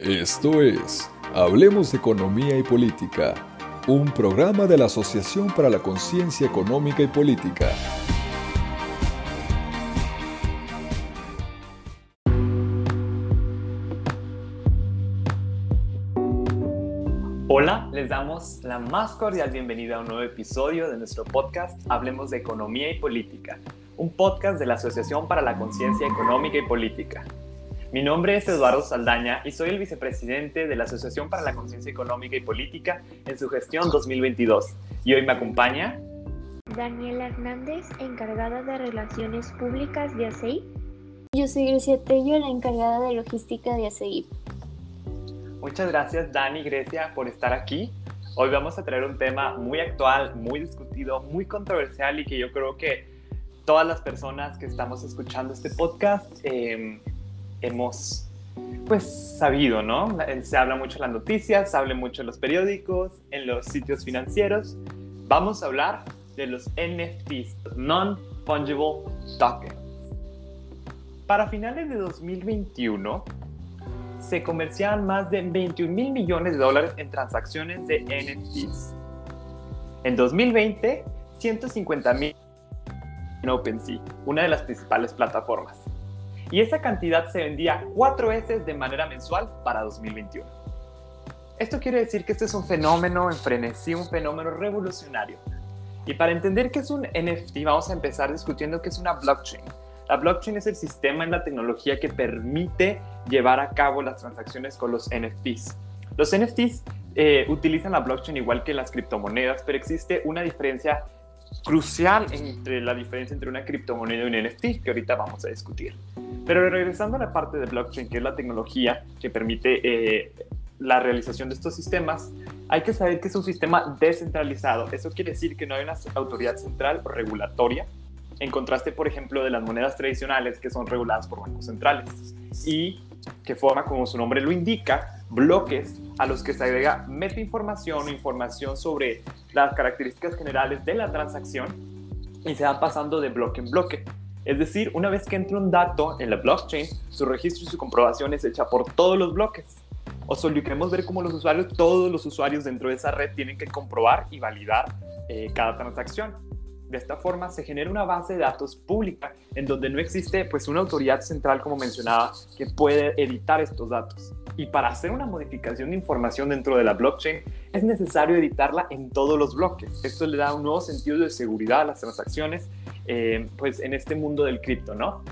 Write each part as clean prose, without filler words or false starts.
Esto es Hablemos de Economía y Política, un programa de la Asociación para la Conciencia Económica y Política. Hola, les damos la más cordial bienvenida a un nuevo episodio de nuestro podcast Hablemos de Economía y Política, un podcast de la Asociación para la Conciencia Económica y Política. Mi nombre es Eduardo Saldaña y soy el vicepresidente de la Asociación para la Conciencia Económica y Política en su gestión 2022. Y hoy me acompaña Daniela Hernández, encargada de Relaciones Públicas de ACEIP. Yo soy Grecia Tello, la encargada de Logística de ACEIP. Muchas gracias Dani y Grecia por estar aquí. Hoy vamos a traer un tema muy actual, muy discutido, muy controversial y que yo creo que todas las personas que estamos escuchando este podcast hemos sabido, ¿no? Se habla mucho en las noticias, se habla mucho en los periódicos, en los sitios financieros. Vamos a hablar de los NFTs, Non-Fungible Tokens. Para finales de 2021, se comerciaban más de 21 mil millones de dólares en transacciones de NFTs. En 2020, 150 mil en OpenSea, una de las principales plataformas. Y esa cantidad se vendía 4 veces de manera mensual para 2021. Esto quiere decir que este es un fenómeno en frenesí, un fenómeno revolucionario. Y para entender qué es un NFT, vamos a empezar discutiendo qué es una blockchain. La blockchain es el sistema en la tecnología que permite llevar a cabo las transacciones con los NFTs. Los NFTs utilizan la blockchain igual que las criptomonedas, pero existe una diferencia crucial entre una criptomoneda y un NFT que ahorita vamos a discutir. Pero regresando a la parte de blockchain, que es la tecnología que permite la realización de estos sistemas, hay que saber que es un sistema descentralizado. Eso quiere decir que no hay una autoridad central o regulatoria, en contraste, por ejemplo, de las monedas tradicionales que son reguladas por bancos centrales y que forma, como su nombre lo indica, bloques a los que se agrega metainformación o información sobre las características generales de la transacción y se va pasando de bloque en bloque. Es decir, una vez que entra un dato en la blockchain, su registro y su comprobación es hecha por todos los bloques. O solemos ver cómo todos los usuarios dentro de esa red tienen que comprobar y validar cada transacción. De esta forma se genera una base de datos pública en donde no existe una autoridad central, como mencionaba, que puede editar estos datos. Y para hacer una modificación de información dentro de la blockchain es necesario editarla en todos los bloques. Esto le da un nuevo sentido de seguridad a las transacciones en este mundo del cripto, ¿no?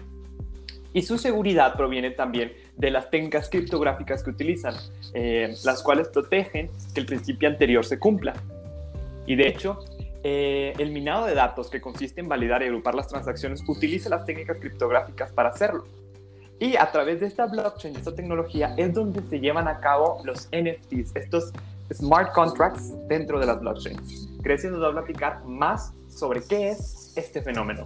Y su seguridad proviene también de las técnicas criptográficas que utilizan, las cuales protegen que el principio anterior se cumpla. Y de hecho, el minado de datos, que consiste en validar y agrupar las transacciones, utiliza las técnicas criptográficas para hacerlo. Y a través de esta blockchain, de esta tecnología, es donde se llevan a cabo los NFTs, estos smart contracts dentro de las blockchains. Grecia nos va a platicar más sobre qué es este fenómeno.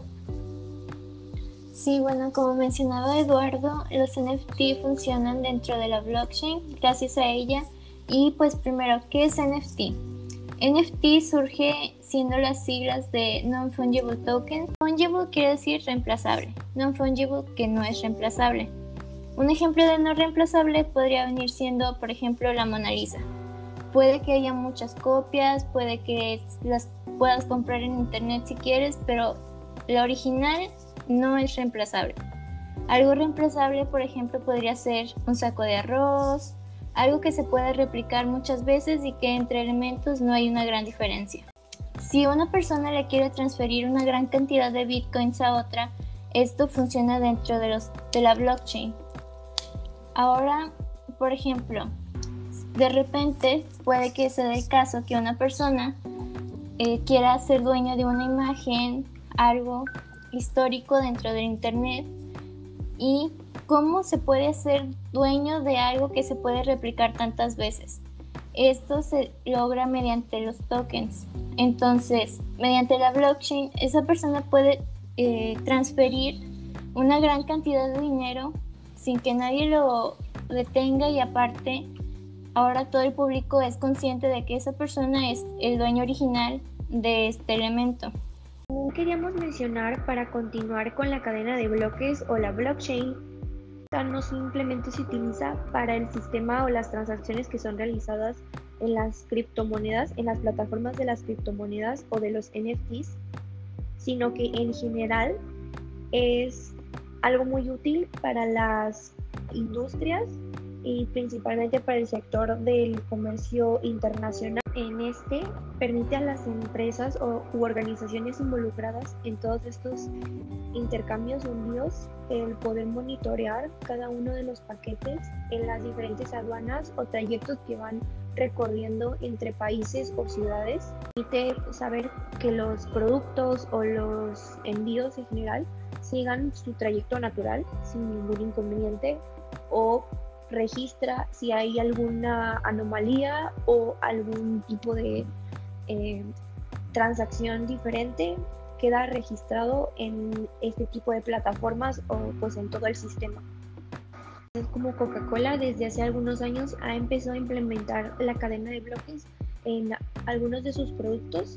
Sí, bueno, como mencionaba Eduardo, los NFT funcionan dentro de la blockchain gracias a ella. Y pues primero, ¿qué es NFT? NFT surge siendo las siglas de Non-Fungible Token. Fungible quiere decir reemplazable, Non-Fungible que no es reemplazable. Un ejemplo de no reemplazable podría venir siendo, por ejemplo, la Mona Lisa. Puede que haya muchas copias, puede que las puedas comprar en internet si quieres, pero la original no es reemplazable. Algo reemplazable, por ejemplo, podría ser un saco de arroz, algo que se puede replicar muchas veces y que entre elementos no hay una gran diferencia. Si una persona le quiere transferir una gran cantidad de bitcoins a otra, esto funciona dentro de la blockchain. Ahora, por ejemplo, de repente puede que se dé el caso que una persona quiera ser dueño de una imagen, algo histórico dentro del internet. ¿Y cómo se puede ser dueño de algo que se puede replicar tantas veces? Esto se logra mediante los tokens. Entonces, mediante la blockchain, esa persona puede transferir una gran cantidad de dinero sin que nadie lo detenga, y aparte, ahora todo el público es consciente de que esa persona es el dueño original de este elemento. También queríamos mencionar, para continuar con la cadena de bloques o la blockchain, no simplemente se utiliza para el sistema o las transacciones que son realizadas en las criptomonedas, en las plataformas de las criptomonedas o de los NFTs, sino que en general es algo muy útil para las industrias y principalmente para el sector del comercio internacional. En este permite a las empresas u organizaciones involucradas en todos estos intercambios o envíos el poder monitorear cada uno de los paquetes en las diferentes aduanas o trayectos que van recorriendo entre países o ciudades. Permite saber que los productos o los envíos en general sigan su trayecto natural sin ningún inconveniente, o registra si hay alguna anomalía o algún tipo de transacción diferente, queda registrado en este tipo de plataformas o pues en todo el sistema. Como Coca-Cola desde hace algunos años ha empezado a implementar la cadena de bloques en algunos de sus productos,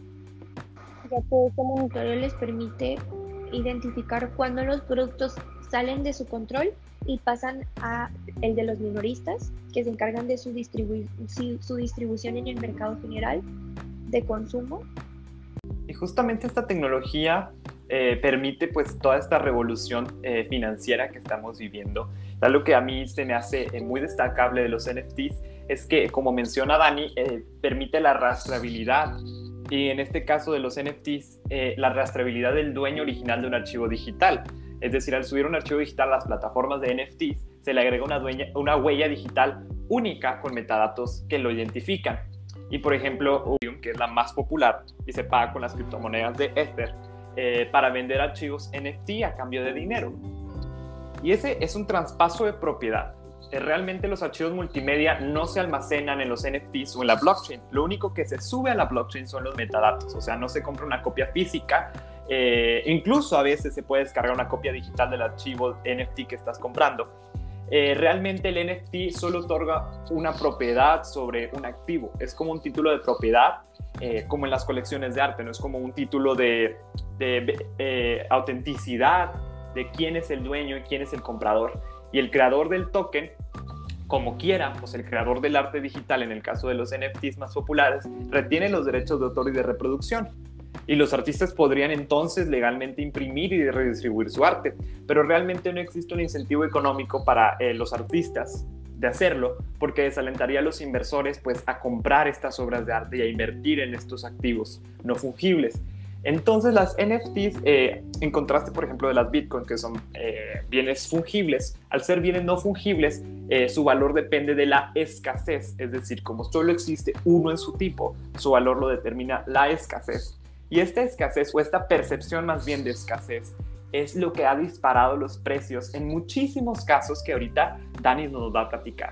ya que este monitoreo les permite identificar cuándo los productos salen de su control y pasan a el de los minoristas, que se encargan de su distribución en el mercado general de consumo. Y justamente esta tecnología permite pues toda esta revolución financiera que estamos viviendo. Algo que a mí se me hace muy destacable de los NFTs es que, como menciona Dani, permite la rastreabilidad, y en este caso de los NFTs, la rastreabilidad del dueño original de un archivo digital. Es decir, al subir un archivo digital a las plataformas de NFTs, se le agrega una huella digital única con metadatos que lo identifican. Y por ejemplo, Ethereum, que es la más popular y se paga con las criptomonedas de Ether, para vender archivos NFT a cambio de dinero. Y ese es un traspaso de propiedad. Realmente los archivos multimedia no se almacenan en los NFTs o en la blockchain. Lo único que se sube a la blockchain son los metadatos. O sea, no se compra una copia física. Incluso a veces se puede descargar una copia digital del archivo NFT que estás comprando. Realmente el NFT solo otorga una propiedad sobre un activo. Es como un título de propiedad, como en las colecciones de arte. No es como un título de autenticidad de quién es el dueño y quién es el comprador. Y el creador del token, como quiera, pues el creador del arte digital, en el caso de los NFTs más populares, retiene los derechos de autor y de reproducción. Y los artistas podrían entonces legalmente imprimir y redistribuir su arte, pero realmente no existe un incentivo económico para los artistas de hacerlo, porque desalentaría a los inversores pues a comprar estas obras de arte y a invertir en estos activos no fungibles. Entonces las NFTs, en contraste por ejemplo de las Bitcoin, que son bienes fungibles, al ser bienes no fungibles, su valor depende de la escasez, es decir, como solo existe uno en su tipo, su valor lo determina la escasez. Y esta escasez, o esta percepción más bien de escasez, es lo que ha disparado los precios en muchísimos casos que ahorita Dani nos va a platicar.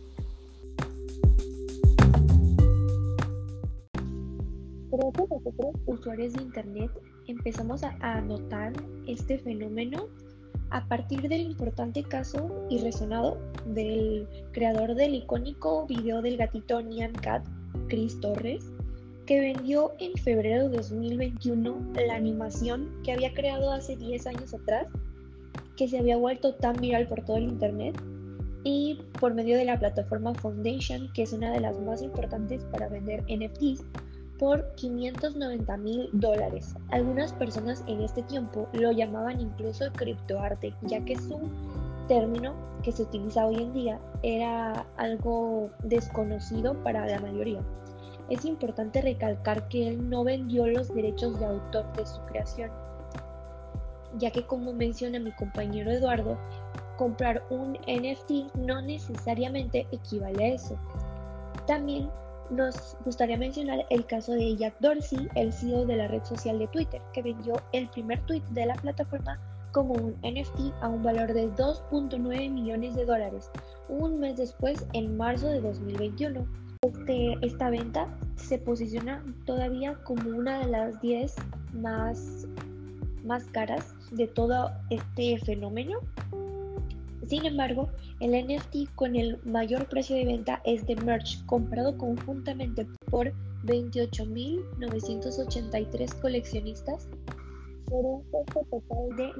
Creo que nosotros, usuarios de Internet, empezamos a notar este fenómeno a partir del importante caso y resonado del creador del icónico video del gatito Nyan Cat, Chris Torres, que vendió en febrero de 2021 la animación que había creado hace 10 años atrás, que se había vuelto tan viral por todo el internet, y por medio de la plataforma Foundation, que es una de las más importantes para vender NFTs, por $590,000. Algunas personas en este tiempo lo llamaban incluso criptoarte, ya que su término que se utiliza hoy en día era algo desconocido para la mayoría. Es importante recalcar que él no vendió los derechos de autor de su creación, ya que, como menciona mi compañero Eduardo, comprar un NFT no necesariamente equivale a eso. También nos gustaría mencionar el caso de Jack Dorsey, el CEO de la red social de Twitter, que vendió el primer tweet de la plataforma como un NFT a un valor de $2.9 millones, un mes después, en marzo de 2021. Esta venta se posiciona todavía como una de las 10 más caras de todo este fenómeno. Sin embargo, el NFT con el mayor precio de venta es The Merge, comprado conjuntamente por 28.983 coleccionistas. por un costo total de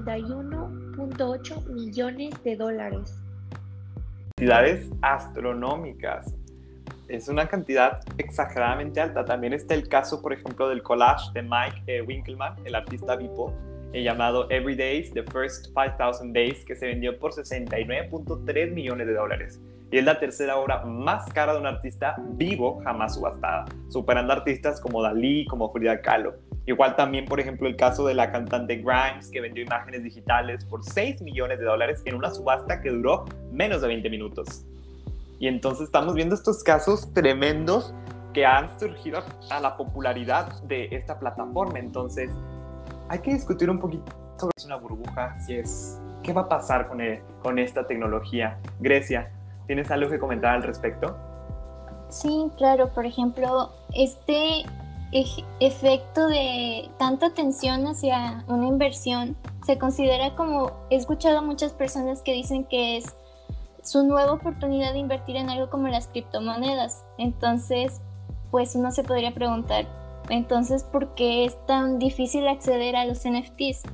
$91.8 millones. Cantidades astronómicas. Es una cantidad exageradamente alta. También está el caso, por ejemplo, del collage de Mike Winkelmann, el artista Beeple, llamado Every Days, The First 5,000 Days, que se vendió por $69.3 millones. Y es la tercera obra más cara de un artista vivo jamás subastada, superando artistas como Dalí, como Frida Kahlo. Igual también, por ejemplo, el caso de la cantante Grimes, que vendió imágenes digitales por $6 millones en una subasta que duró menos de 20 minutos. Y entonces estamos viendo estos casos tremendos que han surgido a la popularidad de esta plataforma. Entonces, hay que discutir un poquito sobre si es una burbuja, qué va a pasar con esta tecnología. Grecia, ¿tienes algo que comentar al respecto? Sí, claro. Por ejemplo, este efecto de tanta atención hacia una inversión se considera como, he escuchado a muchas personas que dicen que es su nueva oportunidad de invertir en algo como las criptomonedas. Entonces, pues uno se podría preguntar, entonces, ¿por qué es tan difícil acceder a los NFTs?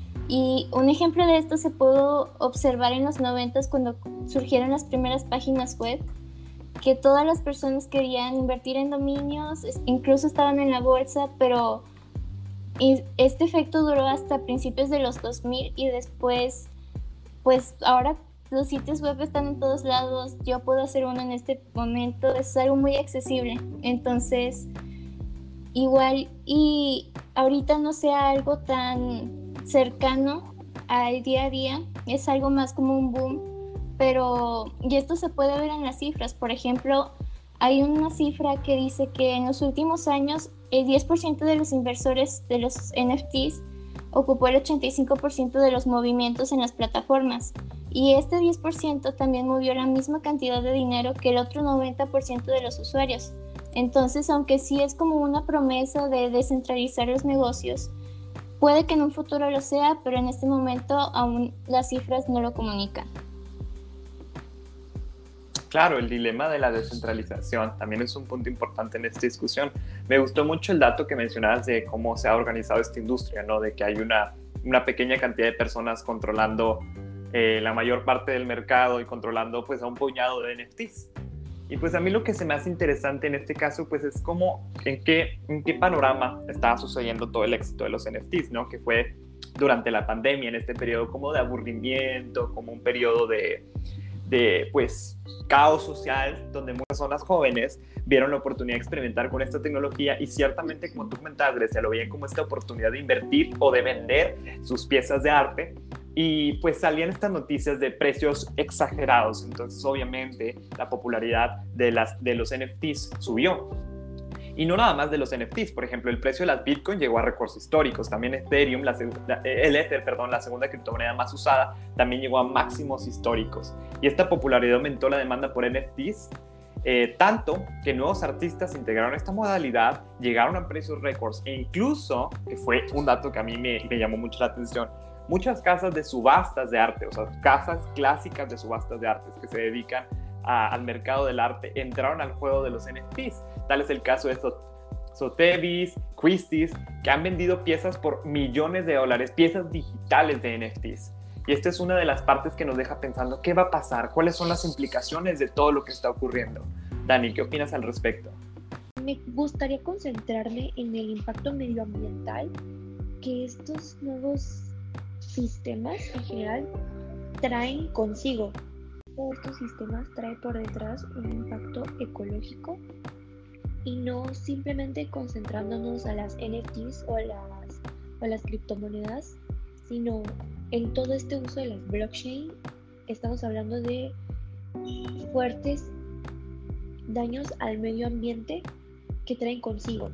Y un ejemplo de esto se pudo observar en los 90s cuando surgieron las primeras páginas web, que todas las personas querían invertir en dominios, incluso estaban en la bolsa, pero este efecto duró hasta principios de los 2000 y después, pues ahora los sitios web están en todos lados, yo puedo hacer uno en este momento, es algo muy accesible. Entonces, igual y ahorita no sea algo tan cercano al día a día, es algo más como un boom, pero y esto se puede ver en las cifras. Por ejemplo, hay una cifra que dice que en los últimos años el 10% de los inversores de los NFTs ocupó el 85% de los movimientos en las plataformas, y este 10% también movió la misma cantidad de dinero que el otro 90% de los usuarios. Entonces, aunque sí es como una promesa de descentralizar los negocios, puede que en un futuro lo sea, pero en este momento aún las cifras no lo comunican. Claro, el dilema de la descentralización también es un punto importante en esta discusión. Me gustó mucho el dato que mencionabas de cómo se ha organizado esta industria, ¿no? De que hay una pequeña cantidad de personas controlando la mayor parte del mercado y controlando pues a un puñado de NFTs. Y pues a mí lo que se me hace interesante en este caso pues es cómo, en qué panorama estaba sucediendo todo el éxito de los NFTs, ¿no? Que fue durante la pandemia, en este periodo como de aburrimiento, como un periodo de pues caos social, donde muchas personas jóvenes vieron la oportunidad de experimentar con esta tecnología y ciertamente, como tú comentabas, Grecia, lo veían como esta oportunidad de invertir o de vender sus piezas de arte. Y pues salían estas noticias de precios exagerados. Entonces obviamente la popularidad de los NFTs subió. Y no nada más de los NFTs. Por ejemplo, el precio de las Bitcoin llegó a récords históricos. También Ethereum, el Ether, la segunda criptomoneda más usada, también llegó a máximos históricos. Y esta popularidad aumentó la demanda por NFTs, tanto que nuevos artistas integraron esta modalidad, llegaron a precios récords e incluso, que fue un dato que a mí me llamó mucho la atención, muchas casas de subastas de arte, o sea, casas clásicas de subastas de artes que se dedican al mercado del arte, entraron al juego de los NFTs. Tal es el caso de Sotheby's, Christie's, que han vendido piezas por millones de dólares, piezas digitales de NFTs. Y esta es una de las partes que nos deja pensando, ¿qué va a pasar? ¿Cuáles son las implicaciones de todo lo que está ocurriendo? Dani, ¿qué opinas al respecto? Me gustaría concentrarme en el impacto medioambiental que estos nuevos sistemas en general traen consigo. Todos estos sistemas traen por detrás un impacto ecológico y no simplemente concentrándonos a las NFTs o las criptomonedas, sino en todo este uso de las blockchain. Estamos hablando de fuertes daños al medio ambiente que traen consigo.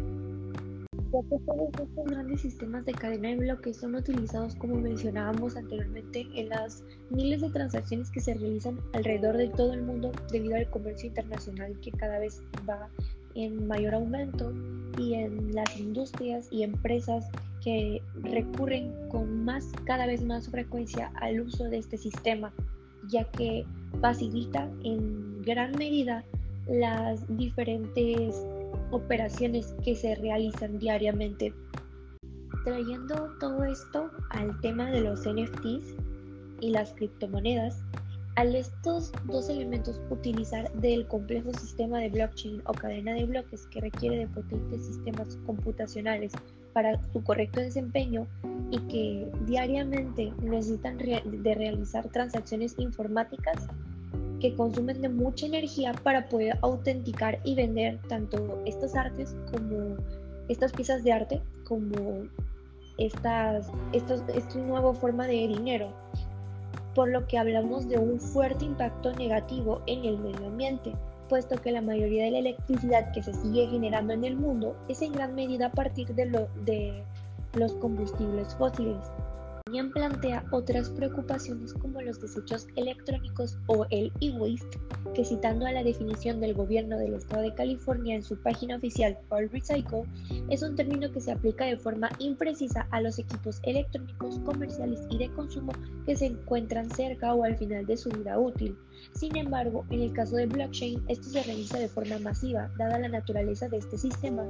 Todos estos grandes sistemas de cadena de bloques son utilizados, como mencionábamos anteriormente, en las miles de transacciones que se realizan alrededor de todo el mundo debido al comercio internacional que cada vez va en mayor aumento, y en las industrias y empresas que recurren con cada vez más frecuencia al uso de este sistema, ya que facilita en gran medida las diferentes operaciones que se realizan diariamente. Trayendo todo esto al tema de los NFTs y las criptomonedas, al estos dos elementos utilizar del complejo sistema de blockchain o cadena de bloques que requiere de potentes sistemas computacionales para su correcto desempeño y que diariamente necesitan de realizar transacciones informáticas que consumen de mucha energía para poder autenticar y vender tanto estas artes como estas piezas de arte como esta nueva forma de dinero, por lo que hablamos de un fuerte impacto negativo en el medio ambiente, puesto que la mayoría de la electricidad que se sigue generando en el mundo es en gran medida a partir de los combustibles fósiles. También plantea otras preocupaciones como los desechos electrónicos o el e-waste, que citando a la definición del gobierno del estado de California en su página oficial All Recycle, es un término que se aplica de forma imprecisa a los equipos electrónicos comerciales y de consumo que se encuentran cerca o al final de su vida útil. Sin embargo, en el caso de blockchain, esto se realiza de forma masiva, dada la naturaleza de este sistema.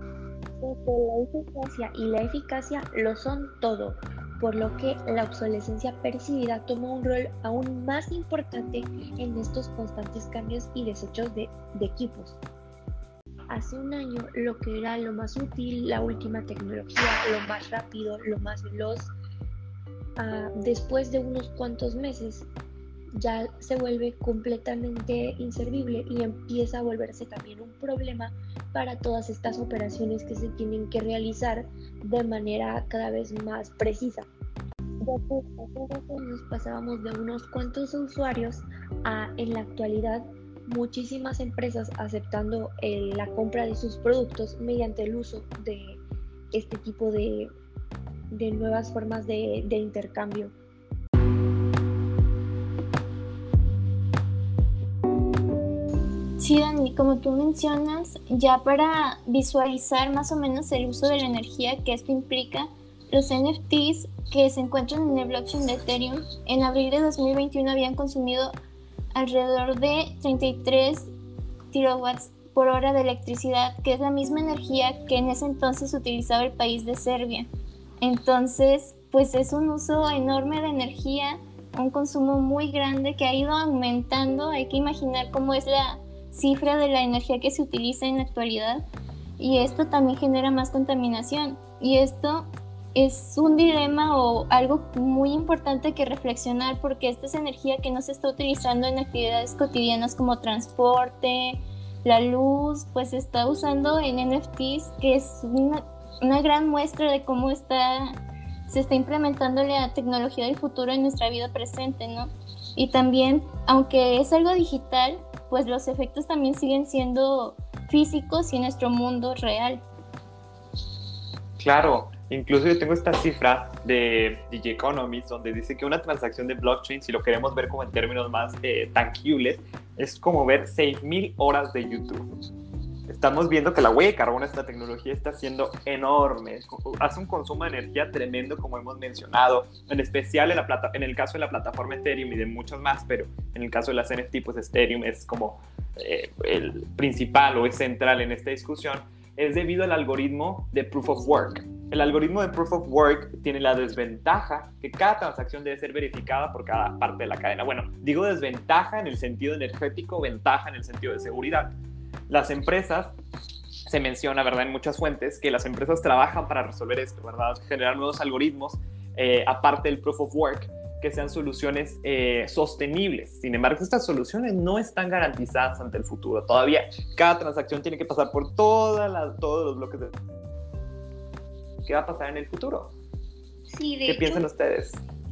La eficiencia y la eficacia lo son todo, por lo que la obsolescencia percibida toma un rol aún más importante en estos constantes cambios y desechos de equipos. Hace un año, lo que era lo más útil, la última tecnología, lo más rápido, lo más veloz, después de unos cuantos meses ya se vuelve completamente inservible y empieza a volverse también un problema para todas estas operaciones que se tienen que realizar de manera cada vez más precisa. Ya que hace 2 años pasábamos de unos cuantos usuarios a, en la actualidad, muchísimas empresas aceptando la compra de sus productos mediante el uso de este tipo de nuevas formas de intercambio. Sí, Dani, como tú mencionas, ya para visualizar más o menos el uso de la energía que esto implica, los NFTs que se encuentran en el blockchain de Ethereum en abril de 2021 habían consumido alrededor de 33 terawatts por hora de electricidad, que es la misma energía que en ese entonces utilizaba el país de Serbia. Entonces, pues es un uso enorme de energía, un consumo muy grande que ha ido aumentando. Hay que imaginar cómo es la cifra de la energía que se utiliza en la actualidad, y esto también genera más contaminación, y esto es un dilema o algo muy importante que reflexionar, porque esta es energía que no se está utilizando en actividades cotidianas como transporte, la luz, pues se está usando en NFTs, que es una gran muestra de cómo se está implementando la tecnología del futuro en nuestra vida presente, ¿no? Y también, aunque es algo digital, pues los efectos también siguen siendo físicos y en nuestro mundo real. Claro, incluso yo tengo esta cifra de DJ Economist donde dice que una transacción de blockchain, si lo queremos ver como en términos más tangibles, es como ver 6,000 horas de YouTube. Estamos viendo que la huella de carbono de esta tecnología está siendo enorme, hace un consumo de energía tremendo, como hemos mencionado, en especial en el caso de la plataforma Ethereum y de muchos más, pero en el caso de las NFT, pues Ethereum es como el principal o es central en esta discusión, es debido al algoritmo de Proof of Work. El algoritmo de Proof of Work tiene la desventaja que cada transacción debe ser verificada por cada parte de la cadena. Bueno, digo desventaja en el sentido energético, ventaja en el sentido de seguridad. Las empresas, se menciona, ¿verdad?, en muchas fuentes, que las empresas trabajan para resolver esto, ¿verdad?, generar nuevos algoritmos, aparte del Proof of Work, que sean soluciones sostenibles. Sin embargo, estas soluciones no están garantizadas ante el futuro. Todavía cada transacción tiene que pasar por todos los bloques de... ¿Qué va a pasar en el futuro? Sí, ¿Qué piensan ustedes?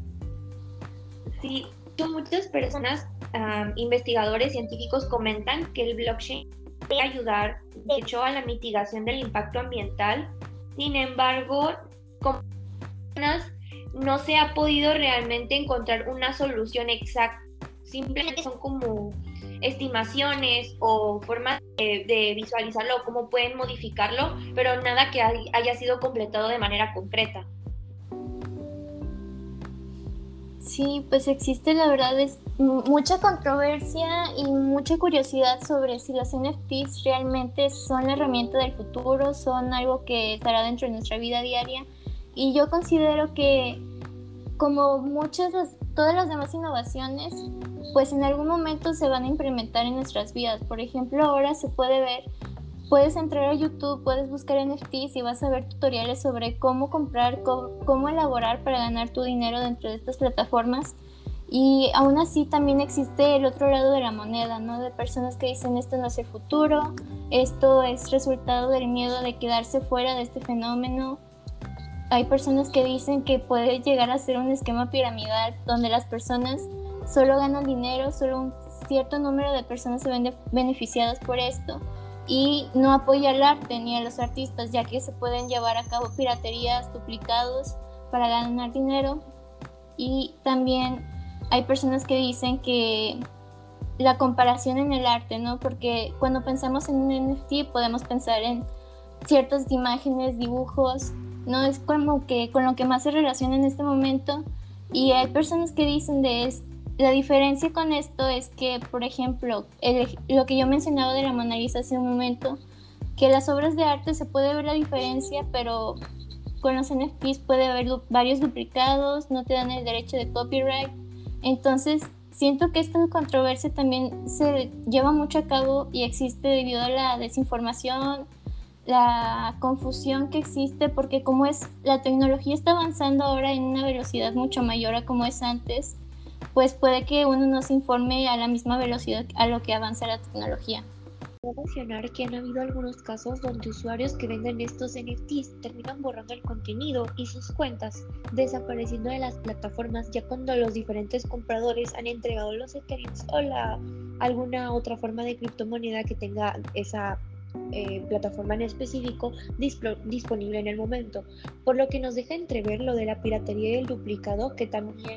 Sí, muchas personas, investigadores científicos, comentan que el blockchain puede ayudar, de hecho, a la mitigación del impacto ambiental. Sin embargo, como no se ha podido realmente encontrar una solución exacta. Simplemente son como estimaciones o formas de visualizarlo o cómo pueden modificarlo, pero nada que haya sido completado de manera concreta. Sí, pues existe, la verdad, es mucha controversia y mucha curiosidad sobre si los NFTs realmente son la herramienta del futuro, son algo que estará dentro de nuestra vida diaria. Y yo considero que como todas las demás innovaciones, pues en algún momento se van a implementar en nuestras vidas. Por ejemplo, ahora se puede ver, puedes entrar a YouTube, puedes buscar NFTs y vas a ver tutoriales sobre cómo comprar, cómo elaborar para ganar tu dinero dentro de estas plataformas. Y aún así también existe el otro lado de la moneda, ¿no? De personas que dicen esto no es el futuro, esto es resultado del miedo de quedarse fuera de este fenómeno. Hay personas que dicen que puede llegar a ser un esquema piramidal donde las personas solo ganan dinero, solo un cierto número de personas se ven beneficiadas por esto y no apoya al arte ni a los artistas, ya que se pueden llevar a cabo piraterías, duplicados para ganar dinero. Y también hay personas que dicen que la comparación en el arte, ¿no? Porque cuando pensamos en un NFT podemos pensar en ciertas imágenes, dibujos, ¿no? Es como que con lo que más se relaciona en este momento. Y hay personas que dicen la diferencia con esto es que, por ejemplo, lo que yo mencionaba de la Mona Lisa hace un momento, que las obras de arte se puede ver la diferencia, pero con los NFTs puede haber varios duplicados, no te dan el derecho de copyright. Entonces, siento que esta controversia también se lleva mucho a cabo y existe debido a la desinformación, la confusión que existe, porque como la tecnología está avanzando ahora en una velocidad mucho mayor a como es antes, pues puede que uno no se informe a la misma velocidad a lo que avanza la tecnología. Puedo mencionar que han habido algunos casos donde usuarios que venden estos NFTs terminan borrando el contenido y sus cuentas, desapareciendo de las plataformas ya cuando los diferentes compradores han entregado los Ethereum o alguna otra forma de criptomoneda que tenga esa plataforma en específico disponible en el momento, por lo que nos deja entrever lo de la piratería y el duplicado, que también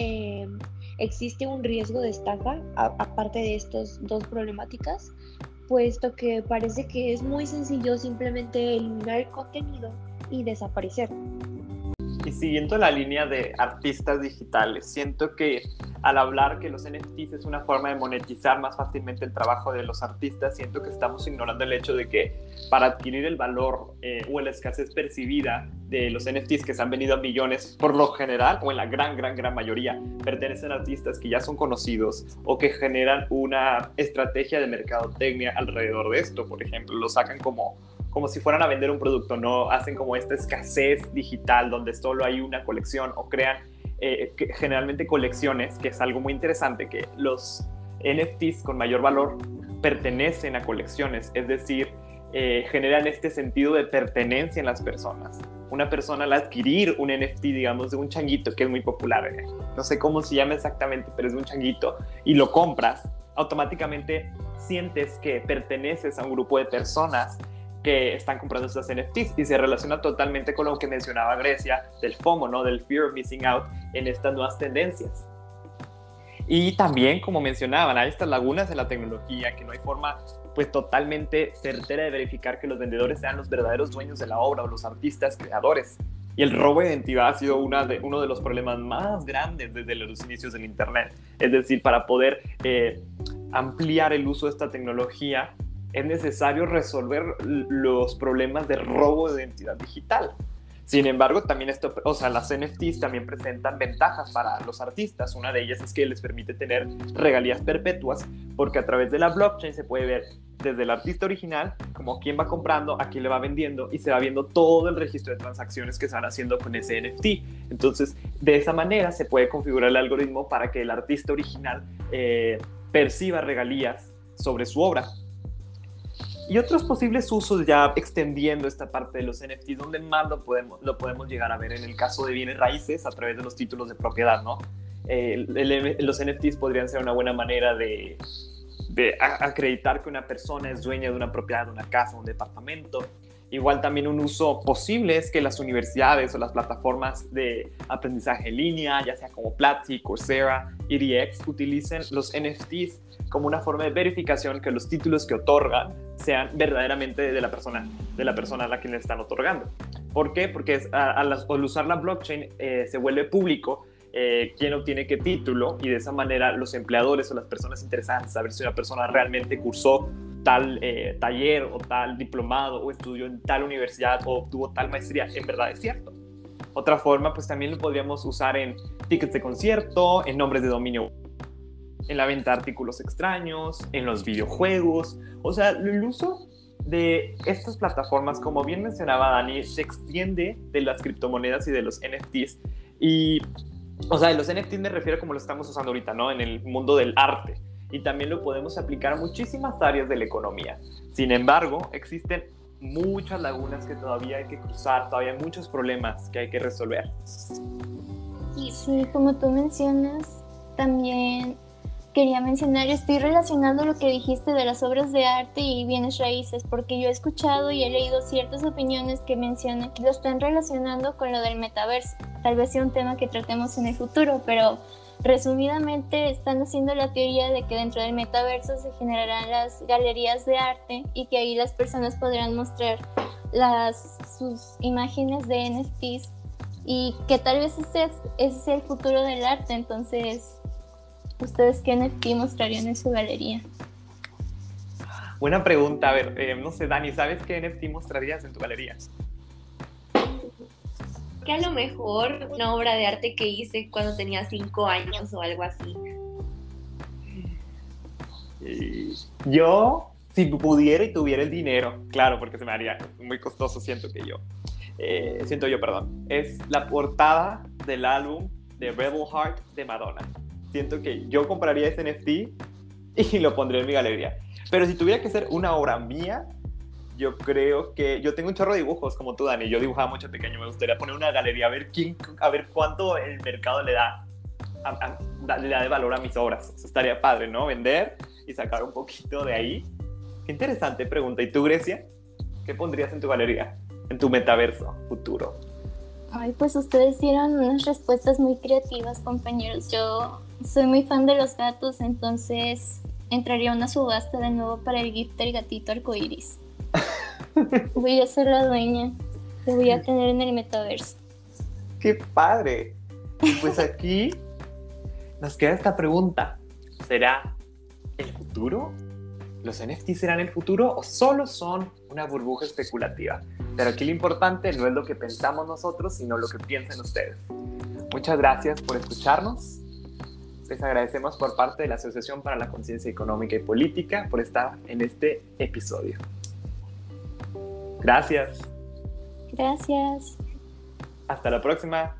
existe un riesgo de estafa aparte de estas dos problemáticas, puesto que parece que es muy sencillo simplemente eliminar el contenido y desaparecer. Y siguiendo la línea de artistas digitales, siento que al hablar que los NFTs es una forma de monetizar más fácilmente el trabajo de los artistas, siento que estamos ignorando el hecho de que para adquirir el valor o la escasez percibida de los NFTs que se han vendido a millones, por lo general, o en la gran mayoría, pertenecen a artistas que ya son conocidos o que generan una estrategia de mercadotecnia alrededor de esto. Por ejemplo, lo sacan como si fueran a vender un producto, no hacen como esta escasez digital donde solo hay una colección, o crean generalmente colecciones, que es algo muy interesante, que los NFTs con mayor valor pertenecen a colecciones, es decir, generan este sentido de pertenencia en las personas. Una persona al adquirir un NFT, digamos, de un changuito que es muy popular, no sé cómo se llama exactamente, pero es de un changuito, y lo compras, automáticamente sientes que perteneces a un grupo de personas que están comprando estas NFTs, y se relaciona totalmente con lo que mencionaba Grecia del FOMO, ¿no? Del fear of missing out en estas nuevas tendencias. Y también, como mencionaban, hay estas lagunas en la tecnología que no hay forma pues totalmente certera de verificar que los vendedores sean los verdaderos dueños de la obra o los artistas creadores. Y el robo de identidad ha sido uno de los problemas más grandes desde los inicios del Internet. Es decir, para poder ampliar el uso de esta tecnología, es necesario resolver los problemas de robo de identidad digital. Sin embargo, también las NFTs también presentan ventajas para los artistas. Una de ellas es que les permite tener regalías perpetuas, porque a través de la blockchain se puede ver desde el artista original, como quién va comprando, a quién le va vendiendo, y se va viendo todo el registro de transacciones que se van haciendo con ese NFT. Entonces, de esa manera se puede configurar el algoritmo para que el artista original perciba regalías sobre su obra. Y otros posibles usos, ya extendiendo esta parte de los NFTs, donde más lo podemos llegar a ver en el caso de bienes raíces a través de los títulos de propiedad, ¿no? Los NFTs podrían ser una buena manera de acreditar que una persona es dueña de una propiedad, de una casa, un departamento. Igual también un uso posible es que las universidades o las plataformas de aprendizaje en línea, ya sea como Platzi, Coursera, EDX, utilicen los NFTs como una forma de verificación que los títulos que otorgan sean verdaderamente de la persona a la que le están otorgando. ¿Por qué? Porque al usar la blockchain se vuelve público quién obtiene qué título, y de esa manera los empleadores o las personas interesadas en saber si una persona realmente cursó tal taller o tal diplomado o estudió en tal universidad o obtuvo tal maestría, en verdad es cierto. Otra forma, pues también lo podríamos usar en tickets de concierto, en nombres de dominio, en la venta de artículos extraños, en los videojuegos. O sea, el uso de estas plataformas, como bien mencionaba Dani, se extiende de las criptomonedas y de los NFTs. Y, o sea, de los NFTs me refiero como lo estamos usando ahorita, ¿no? En el mundo del arte. Y también lo podemos aplicar a muchísimas áreas de la economía. Sin embargo, existen muchas lagunas que todavía hay que cruzar, todavía hay muchos problemas que hay que resolver. Sí, como tú mencionas, también quería mencionar, estoy relacionando lo que dijiste de las obras de arte y bienes raíces, porque yo he escuchado y he leído ciertas opiniones que mencionan que lo están relacionando con lo del metaverso. Tal vez sea un tema que tratemos en el futuro, pero resumidamente están haciendo la teoría de que dentro del metaverso se generarán las galerías de arte y que ahí las personas podrán mostrar sus imágenes de NFTs y que tal vez ese sea el futuro del arte. Entonces, ¿ustedes qué NFT mostrarían en su galería? Buena pregunta. A ver, no sé, Dani, ¿sabes qué NFT mostrarías en tu galería? Que a lo mejor una obra de arte que hice cuando tenía 5 años o algo así. Yo, si pudiera y tuviera el dinero, claro, porque se me haría muy costoso, siento yo, es la portada del álbum de Rebel Heart de Madonna. Siento que yo compraría ese NFT y lo pondría en mi galería. Pero si tuviera que ser una obra mía, yo creo que yo tengo un chorro de dibujos como tú, Dani. Yo dibujaba mucho pequeño. Me gustaría poner una galería a ver cuánto el mercado le da de valor a mis obras. Eso estaría padre, ¿no? Vender y sacar un poquito de ahí. Qué interesante pregunta. ¿Y tú, Grecia? ¿Qué pondrías en tu galería? En tu metaverso futuro. Ay, pues ustedes dieron unas respuestas muy creativas, compañeros. Yo soy muy fan de los gatos, entonces entraría a una subasta de nuevo para el gift del gatito arcoíris. Voy a ser la dueña. Lo voy a tener en el metaverso. ¡Qué padre! Y pues aquí nos queda esta pregunta. ¿Será el futuro? ¿Los NFT serán el futuro o solo son una burbuja especulativa? Pero aquí lo importante no es lo que pensamos nosotros, sino lo que piensan ustedes. Muchas gracias por escucharnos. Les agradecemos por parte de la Asociación para la Conciencia Económica y Política por estar en este episodio. Gracias. Gracias. Hasta la próxima.